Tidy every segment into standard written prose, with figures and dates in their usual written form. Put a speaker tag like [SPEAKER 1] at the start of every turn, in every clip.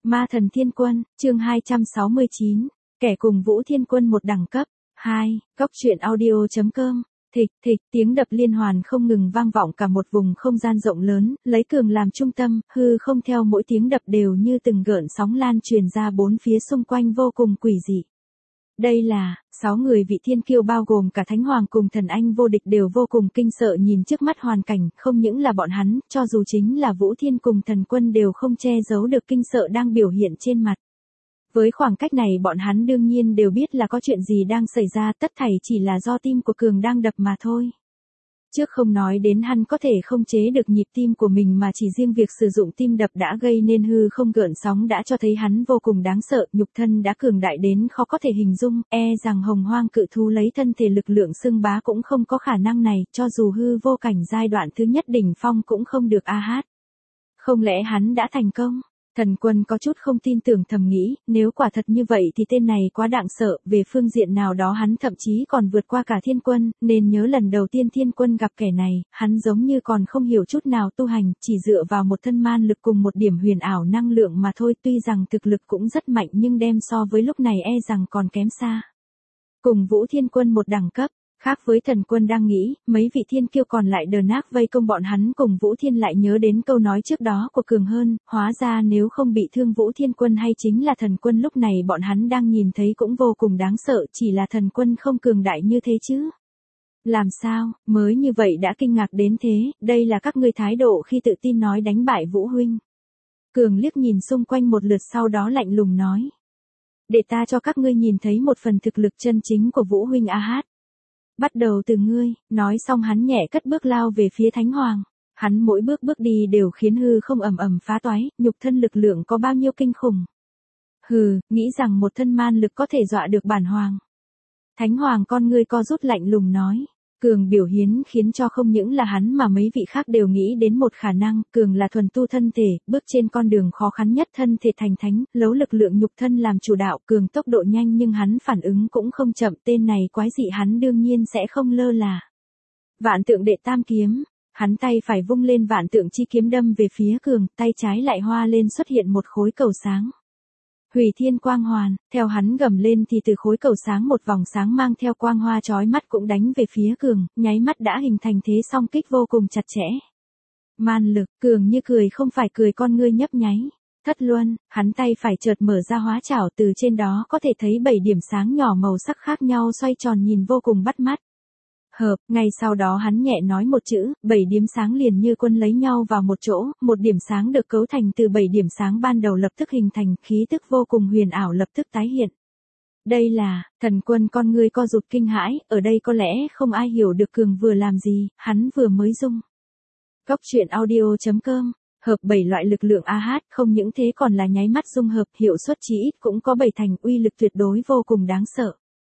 [SPEAKER 1] Ma thần thiên quân, chương 269, kẻ cùng Vũ Thiên Quân một đẳng cấp. 2, Góc truyện audio.com. Thịch thịch, tiếng đập liên hoàn không ngừng vang vọng cả một vùng không gian rộng lớn, lấy Cường làm trung tâm, hư không theo mỗi tiếng đập đều như từng gợn sóng lan truyền ra bốn phía xung quanh vô cùng quỷ dị. Đây là 6 người vị thiên kiêu bao gồm cả Thánh Hoàng cùng Thần Anh vô địch đều vô cùng kinh sợ nhìn trước mắt hoàn cảnh, không những là bọn hắn, cho dù chính là Vũ Thiên cùng Thần Quân đều không che giấu được kinh sợ đang biểu hiện trên mặt. Với khoảng cách này bọn hắn đương nhiên đều biết là có chuyện gì đang xảy ra, tất thảy chỉ là do tim của Cường đang đập mà thôi. Trước không nói đến hắn có thể không chế được nhịp tim của mình mà chỉ riêng việc sử dụng tim đập đã gây nên hư không gợn sóng đã cho thấy hắn vô cùng đáng sợ, nhục thân đã cường đại đến khó có thể hình dung, rằng hồng hoang cự thú lấy thân thể lực lượng xưng bá cũng không có khả năng này, cho dù hư vô cảnh giai đoạn thứ nhất đỉnh phong cũng không được a hát. Không lẽ hắn đã thành công? Thần Quân có chút không tin tưởng thầm nghĩ, nếu quả thật như vậy thì tên này quá đáng sợ, về phương diện nào đó hắn thậm chí còn vượt qua cả Thiên Quân, nên nhớ lần đầu tiên Thiên Quân gặp kẻ này, hắn giống như còn không hiểu chút nào tu hành, chỉ dựa vào một thân man lực cùng một điểm huyền ảo năng lượng mà thôi, tuy rằng thực lực cũng rất mạnh nhưng đem so với lúc này rằng còn kém xa. Cùng Vũ Thiên Quân một đẳng cấp. Khác với Thần Quân đang nghĩ, mấy vị thiên kiêu còn lại đờ nác vây công bọn hắn cùng Vũ Thiên lại nhớ đến câu nói trước đó của Cường hơn, hóa ra nếu không bị thương Vũ Thiên Quân hay chính là Thần Quân lúc này bọn hắn đang nhìn thấy cũng vô cùng đáng sợ, chỉ là Thần Quân không cường đại như thế chứ. Làm sao, mới như vậy đã kinh ngạc đến thế, đây là các ngươi thái độ khi tự tin nói đánh bại Vũ Huynh. Cường liếc nhìn xung quanh một lượt sau đó lạnh lùng nói. Để ta cho các ngươi nhìn thấy một phần thực lực chân chính của Vũ Huynh a hát. Bắt đầu từ ngươi, nói xong hắn nhẹ cất bước lao về phía Thánh Hoàng. Hắn mỗi bước bước đi đều khiến hư không ầm ầm phá toái, nhục thân lực lượng có bao nhiêu kinh khủng. Hừ, nghĩ rằng một thân man lực có thể dọa được bản hoàng. Thánh Hoàng con ngươi co rút lạnh lùng nói. Cường biểu hiến khiến cho không những là hắn mà mấy vị khác đều nghĩ đến một khả năng, Cường là thuần tu thân thể, bước trên con đường khó khăn nhất thân thể thành thánh, lấy lực lượng nhục thân làm chủ đạo, Cường tốc độ nhanh nhưng hắn phản ứng cũng không chậm, tên này quái dị hắn đương nhiên sẽ không lơ là. Vạn tượng đệ tam kiếm, hắn tay phải vung lên vạn tượng chi kiếm đâm về phía Cường, tay trái lại hoa lên xuất hiện một khối cầu sáng. Hủy thiên quang hoàn, theo hắn gầm lên thì từ khối cầu sáng một vòng sáng mang theo quang hoa chói mắt cũng đánh về phía Cường, nháy mắt đã hình thành thế song kích vô cùng chặt chẽ. Man lực, Cường như cười không phải cười con ngươi nhấp nháy. Thất luân, hắn tay phải chợt mở ra hóa chảo từ trên đó có thể thấy 7 điểm sáng nhỏ màu sắc khác nhau xoay tròn nhìn vô cùng bắt mắt. Hợp, ngay sau đó hắn nhẹ nói một chữ, 7 điểm sáng liền như quân lấy nhau vào một chỗ, một điểm sáng được cấu thành từ 7 điểm sáng ban đầu lập tức hình thành, khí tức vô cùng huyền ảo lập tức tái hiện. Đây là, Thần Quân con ngươi co rụt kinh hãi, ở đây có lẽ không ai hiểu được Cường vừa làm gì, hắn vừa mới dung. Góc truyện audio.com, hợp 7 loại lực lượng a hát, không những thế còn là nháy mắt dung hợp, hiệu suất chí ít cũng có 7 thành, uy lực tuyệt đối vô cùng đáng sợ.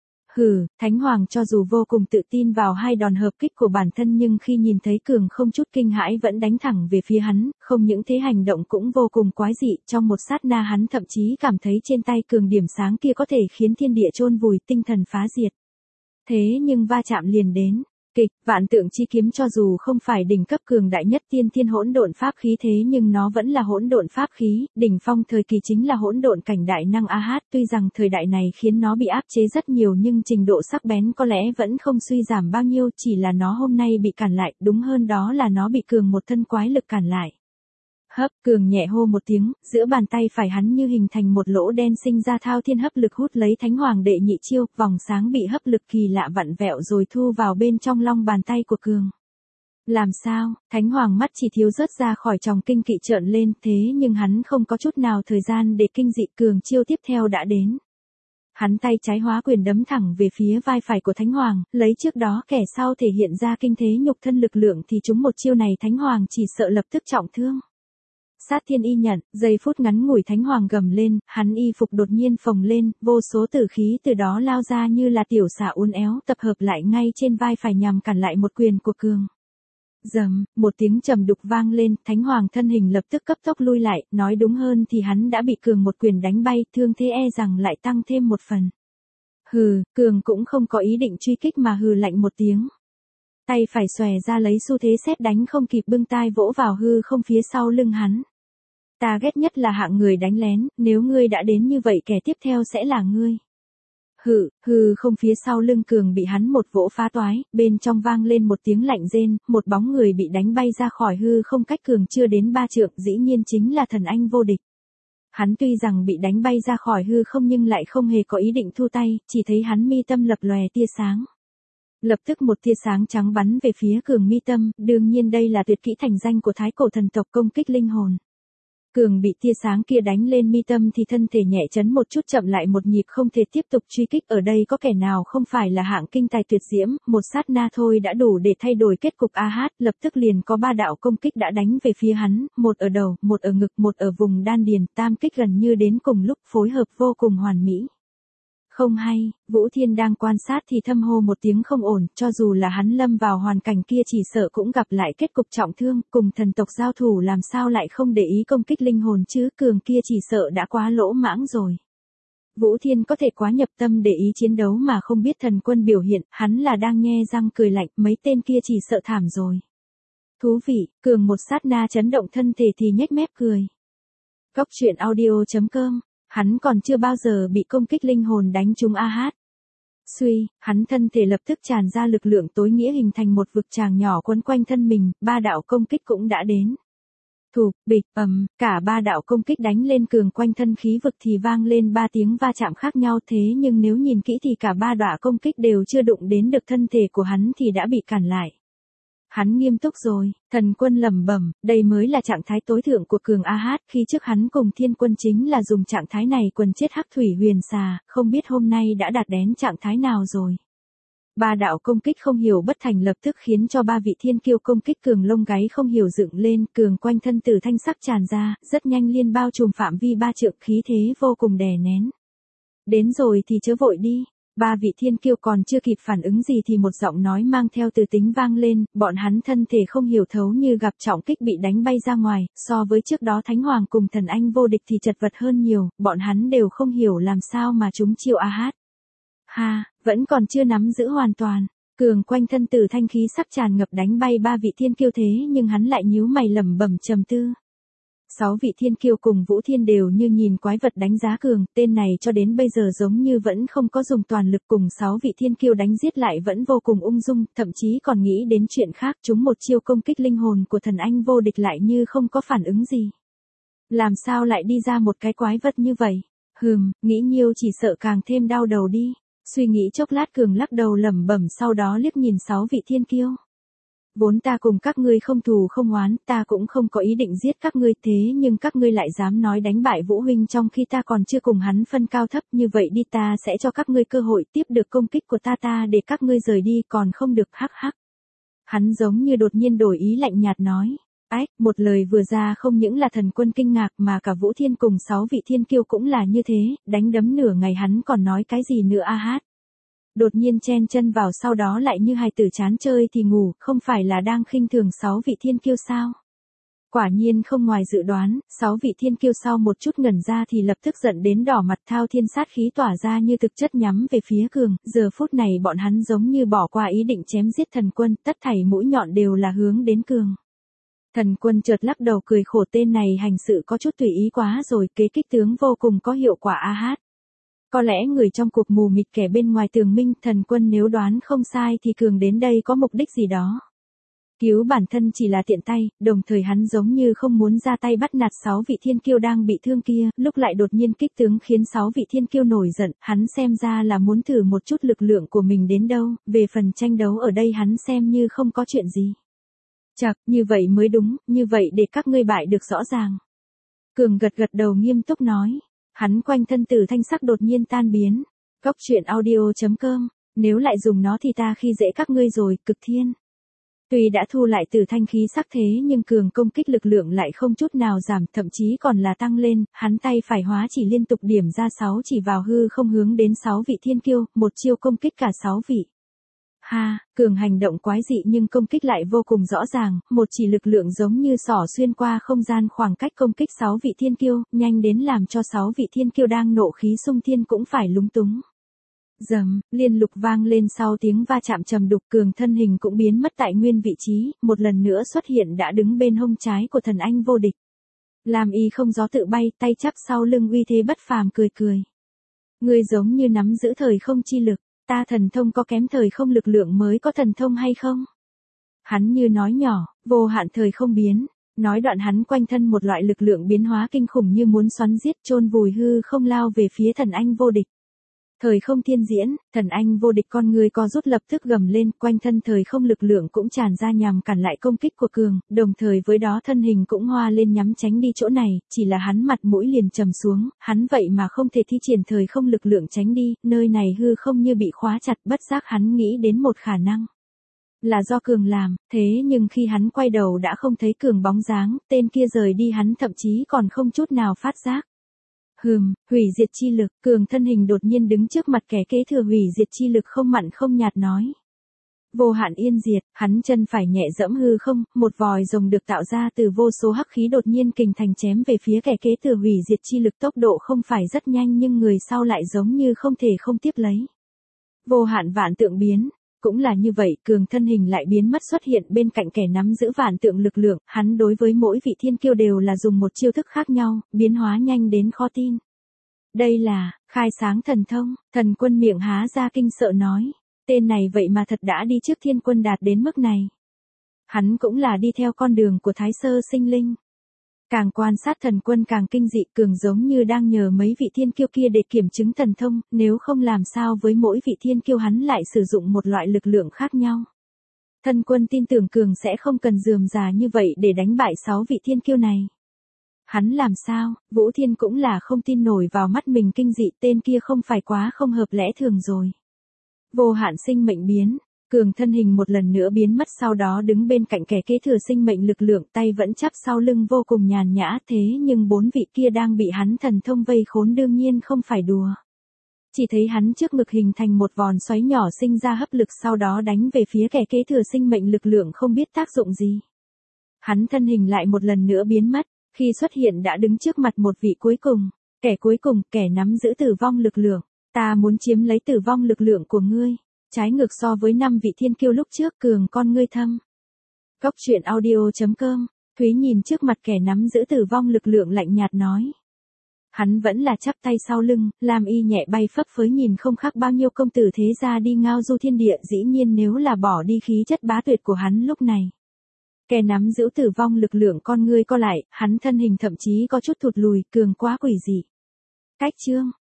[SPEAKER 1] Hừ, Thánh Hoàng cho dù vô cùng tự tin vào hai đòn hợp kích của bản thân nhưng khi nhìn thấy Cường không chút kinh hãi vẫn đánh thẳng về phía hắn, không những thế hành động cũng vô cùng quái dị, trong một sát na hắn thậm chí cảm thấy trên tay Cường điểm sáng kia có thể khiến thiên địa chôn vùi, tinh thần phá diệt. Thế nhưng va chạm liền đến. Kịch, vạn tượng chi kiếm cho dù không phải đỉnh cấp cường đại nhất tiên thiên hỗn độn pháp khí thế nhưng nó vẫn là hỗn độn pháp khí, đỉnh phong thời kỳ chính là hỗn độn cảnh đại năng a hát, tuy rằng thời đại này khiến nó bị áp chế rất nhiều nhưng trình độ sắc bén có lẽ vẫn không suy giảm bao nhiêu, chỉ là nó hôm nay bị cản lại, đúng hơn đó là nó bị Cường một thân quái lực cản lại. Hấp, Cường nhẹ hô một tiếng, giữa bàn tay phải hắn như hình thành một lỗ đen sinh ra thao thiên hấp lực hút lấy Thánh Hoàng đệ nhị chiêu, vòng sáng bị hấp lực kỳ lạ vặn vẹo rồi thu vào bên trong long bàn tay của Cường. Làm sao, Thánh Hoàng mắt chỉ thiếu rớt ra khỏi tròng kinh kỵ trợn lên, thế nhưng hắn không có chút nào thời gian để kinh dị, Cường chiêu tiếp theo đã đến. Hắn tay trái hóa quyền đấm thẳng về phía vai phải của Thánh Hoàng, lấy trước đó kẻ sau thể hiện ra kinh thế nhục thân lực lượng thì chúng một chiêu này Thánh Hoàng chỉ sợ lập tức trọng thương. Sát thiên y nhận, giây phút ngắn ngủi Thánh Hoàng gầm lên, hắn y phục đột nhiên phồng lên, vô số tử khí từ đó lao ra như là tiểu xà uốn éo tập hợp lại ngay trên vai phải nhằm cản lại một quyền của Cường. Dầm, một tiếng trầm đục vang lên, Thánh Hoàng thân hình lập tức cấp tốc lui lại, nói đúng hơn thì hắn đã bị Cường một quyền đánh bay, thương thế rằng lại tăng thêm một phần. Hừ, Cường cũng không có ý định truy kích mà hừ lạnh một tiếng. Tay phải xòe ra lấy xu thế sét đánh không kịp bưng tai vỗ vào hư không phía sau lưng hắn. Ta ghét nhất là hạng người đánh lén, nếu ngươi đã đến như vậy kẻ tiếp theo sẽ là ngươi. Hừ không, phía sau lưng Cường bị hắn một vỗ phá toái, bên trong vang lên một tiếng lạnh rên, một bóng người bị đánh bay ra khỏi hư không cách Cường chưa đến 3 trượng, dĩ nhiên chính là thần anh vô địch. Hắn tuy rằng bị đánh bay ra khỏi hư không nhưng lại không hề có ý định thu tay, chỉ thấy hắn mi tâm lập lòe tia sáng. Lập tức một tia sáng trắng bắn về phía Cường mi tâm, đương nhiên đây là tuyệt kỹ thành danh của thái cổ thần tộc công kích linh hồn. Cường bị tia sáng kia đánh lên mi tâm thì thân thể nhẹ chấn một chút, chậm lại một nhịp, không thể tiếp tục truy kích. Ở đây có kẻ nào không phải là hạng kinh tài tuyệt diễm, một sát na thôi đã đủ để thay đổi kết cục. Lập tức liền có 3 đạo công kích đã đánh về phía hắn, một ở đầu, một ở ngực, một ở vùng đan điền, tam kích gần như đến cùng lúc, phối hợp vô cùng hoàn mỹ. Không hay, Vũ Thiên đang quan sát thì thâm hô một tiếng không ổn, cho dù là hắn lâm vào hoàn cảnh kia chỉ sợ cũng gặp lại kết cục trọng thương, cùng thần tộc giao thủ làm sao lại không để ý công kích linh hồn chứ, Cường kia chỉ sợ đã quá lỗ mãng rồi. Vũ Thiên có thể quá nhập tâm để ý chiến đấu mà không biết thần quân biểu hiện, hắn là đang nhe răng cười lạnh, mấy tên kia chỉ sợ thảm rồi. Thú vị, Cường một sát na chấn động thân thể thì nhếch mép cười. Góc truyện audio.com. Hắn còn chưa bao giờ bị công kích linh hồn đánh trúng Suy, hắn thân thể lập tức tràn ra lực lượng tối nghĩa hình thành một vực tràng nhỏ quấn quanh thân mình, 3 đạo công kích cũng đã đến. Thụp, bịch, cả 3 đạo công kích đánh lên Cường quanh thân khí vực thì vang lên 3 tiếng va chạm khác nhau, thế nhưng nếu nhìn kỹ thì cả 3 đạo công kích đều chưa đụng đến được thân thể của hắn thì đã bị cản lại. Hắn nghiêm túc rồi, thần quân lẩm bẩm, đây mới là trạng thái tối thượng của Cường khi trước hắn cùng thiên quân chính là dùng trạng thái này quần chết hắc thủy huyền xà, không biết hôm nay đã đạt đến trạng thái nào rồi. 3 đạo công kích không hiểu bất thành lập tức khiến cho 3 vị thiên kiêu công kích Cường lông gáy không hiểu dựng lên, Cường quanh thân tử thanh sắc tràn ra, rất nhanh liên bao trùm phạm vi 3 trượng, khí thế vô cùng đè nén. Đến rồi thì chớ vội đi. 3 vị thiên kiêu còn chưa kịp phản ứng gì thì một giọng nói mang theo từ tính vang lên, bọn hắn thân thể không hiểu thấu như gặp trọng kích bị đánh bay ra ngoài, so với trước đó Thánh Hoàng cùng thần anh vô địch thì chật vật hơn nhiều, bọn hắn đều không hiểu làm sao mà chúng chiêu vẫn còn chưa nắm giữ hoàn toàn. Cường quanh thân tử thanh khí sắc tràn ngập đánh bay 3 vị thiên kiêu thế nhưng hắn lại nhíu mày lẩm bẩm trầm tư. 6 vị thiên kiêu cùng Vũ Thiên đều như nhìn quái vật đánh giá Cường, tên này cho đến bây giờ giống như vẫn không có dùng toàn lực, cùng 6 vị thiên kiêu đánh giết lại vẫn vô cùng ung dung, thậm chí còn nghĩ đến chuyện khác, chúng một chiêu công kích linh hồn của thần anh vô địch lại như không có phản ứng gì. Làm sao lại đi ra một cái quái vật như vậy? Nghĩ nhiều chỉ sợ càng thêm đau đầu đi. Suy nghĩ chốc lát Cường lắc đầu lẩm bẩm, sau đó liếc nhìn 6 vị thiên kiêu. Vốn ta cùng các ngươi không thù không oán, ta cũng không có ý định giết các ngươi, thế nhưng các ngươi lại dám nói đánh bại Vũ huynh trong khi ta còn chưa cùng hắn phân cao thấp, như vậy đi, ta sẽ cho các ngươi cơ hội tiếp được công kích của ta để các ngươi rời đi, còn không được. Hắn giống như đột nhiên đổi ý, lạnh nhạt nói. Một lời vừa ra không những là thần quân kinh ngạc mà cả Vũ Thiên cùng 6 vị thiên kiêu cũng là như thế, đánh đấm nửa ngày hắn còn nói cái gì nữa Đột nhiên chen chân vào, sau đó lại như hài tử chán chơi thì ngủ, không phải là đang khinh thường 6 vị thiên kiêu sao? Quả nhiên không ngoài dự đoán, 6 vị thiên kiêu sau một chút ngẩn ra thì lập tức giận đến đỏ mặt, thao thiên sát khí tỏa ra như thực chất nhắm về phía Cường, giờ phút này bọn hắn giống như bỏ qua ý định chém giết thần quân, tất thảy mũi nhọn đều là hướng đến Cường. Thần quân chợt lắc đầu cười khổ, tên này hành sự có chút tùy ý quá rồi, kế kích tướng vô cùng có hiệu quả Có lẽ người trong cuộc mù mịt, kẻ bên ngoài tường minh, thần quân nếu đoán không sai thì Cường đến đây có mục đích gì đó. Cứu bản thân chỉ là tiện tay, đồng thời hắn giống như không muốn ra tay bắt nạt 6 vị thiên kiêu đang bị thương kia, lúc lại đột nhiên kích tướng khiến 6 vị thiên kiêu nổi giận, hắn xem ra là muốn thử một chút lực lượng của mình đến đâu, về phần tranh đấu ở đây hắn xem như không có chuyện gì. Như vậy mới đúng, như vậy để các ngươi bại được rõ ràng. Cường gật đầu nghiêm túc nói. Hắn quanh thân tử thanh sắc đột nhiên tan biến. Góc truyện audio.com, nếu lại dùng nó thì ta khi dễ các ngươi rồi, Cực Thiên. Tuy đã thu lại tử thanh khí sắc thế nhưng Cường công kích lực lượng lại không chút nào giảm, thậm chí còn là tăng lên, hắn tay phải hóa chỉ liên tục điểm ra 6 chỉ vào hư không hướng đến 6 vị thiên kiêu, một chiêu công kích cả 6 vị. Cường hành động quái dị nhưng công kích lại vô cùng rõ ràng, một chỉ lực lượng giống như xỏ xuyên qua không gian, khoảng cách công kích 6 vị thiên kiêu, nhanh đến làm cho 6 vị thiên kiêu đang nộ khí xung thiên cũng phải lúng túng. Liên lục vang lên, sau tiếng va chạm trầm đục, Cường thân hình cũng biến mất tại nguyên vị trí, một lần nữa xuất hiện đã đứng bên hông trái của thần anh vô địch. Lam Y không gió tự bay, tay chắp sau lưng uy thế bất phàm cười cười. Ngươi giống như nắm giữ thời không chi lực, ta thần thông có kém thời không lực lượng mới có thần thông hay không? Hắn như nói nhỏ, vô hạn thời không biến, nói đoạn hắn quanh thân một loại lực lượng biến hóa kinh khủng như muốn xoắn giết chôn vùi hư không lao về phía thần anh vô địch. Thời không thiên diễn, thần anh vô địch con người co rút lập tức gầm lên, quanh thân thời không lực lượng cũng tràn ra nhằm cản lại công kích của cường, đồng thời với đó thân hình cũng hoa lên nhắm tránh đi chỗ này, chỉ là hắn mặt mũi liền trầm xuống, hắn vậy mà không thể thi triển thời không lực lượng tránh đi, nơi này hư không như bị khóa chặt, bất giác hắn nghĩ đến một khả năng. Là do cường làm, thế nhưng khi hắn quay đầu đã không thấy cường bóng dáng, tên kia rời đi hắn thậm chí còn không chút nào phát giác. Hủy diệt chi lực, cường thân hình đột nhiên đứng trước mặt kẻ kế thừa hủy diệt chi lực không mặn không nhạt nói. Vô hạn yên diệt, hắn chân phải nhẹ dẫm hư không, một vòi rồng được tạo ra từ vô số hắc khí đột nhiên kình thành chém về phía kẻ kế thừa hủy diệt chi lực, tốc độ không phải rất nhanh nhưng người sau lại giống như không thể không tiếp lấy. Vô hạn vạn tượng biến. Cũng là như vậy, cường thân hình lại biến mất xuất hiện bên cạnh kẻ nắm giữ vạn tượng lực lượng, hắn đối với mỗi vị thiên kiêu đều là dùng một chiêu thức khác nhau, biến hóa nhanh đến khó tin. Đây là, khai sáng thần thông, thần quân miệng há ra kinh sợ nói, tên này vậy mà thật đã đi trước thiên quân đạt đến mức này. Hắn cũng là đi theo con đường của thái sơ sinh linh. Càng quan sát thần quân càng kinh dị, cường giống như đang nhờ mấy vị thiên kiêu kia để kiểm chứng thần thông, nếu không làm sao với mỗi vị thiên kiêu hắn lại sử dụng một loại lực lượng khác nhau. Thần quân tin tưởng cường sẽ không cần rườm rà như vậy để đánh bại 6 vị thiên kiêu này. Hắn làm sao, Vũ Thiên cũng là không tin nổi vào mắt mình kinh dị, tên kia không phải quá không hợp lẽ thường rồi. Vô hạn sinh mệnh biến. Cường thân hình một lần nữa biến mất sau đó đứng bên cạnh kẻ kế thừa sinh mệnh lực lượng, tay vẫn chắp sau lưng vô cùng nhàn nhã, thế nhưng 4 vị kia đang bị hắn thần thông vây khốn đương nhiên không phải đùa. Chỉ thấy hắn trước ngực hình thành một vòn xoáy nhỏ sinh ra hấp lực sau đó đánh về phía kẻ kế thừa sinh mệnh lực lượng không biết tác dụng gì. Hắn thân hình lại một lần nữa biến mất, khi xuất hiện đã đứng trước mặt một vị cuối cùng, kẻ nắm giữ tử vong lực lượng, ta muốn chiếm lấy tử vong lực lượng của ngươi. Trái ngược so với 5 vị thiên kiêu lúc trước, cường con ngươi thâm. Góc truyện audio.com, Thúy nhìn trước mặt kẻ nắm giữ tử vong lực lượng lạnh nhạt nói. Hắn vẫn là chắp tay sau lưng, Lam Y nhẹ bay phấp phới nhìn không khác bao nhiêu công tử thế gia đi ngao du thiên địa, dĩ nhiên nếu là bỏ đi khí chất bá tuyệt của hắn lúc này. Kẻ nắm giữ tử vong lực lượng con ngươi co lại, hắn thân hình thậm chí có chút thụt lùi, cường quá quỷ dị. Cách chương.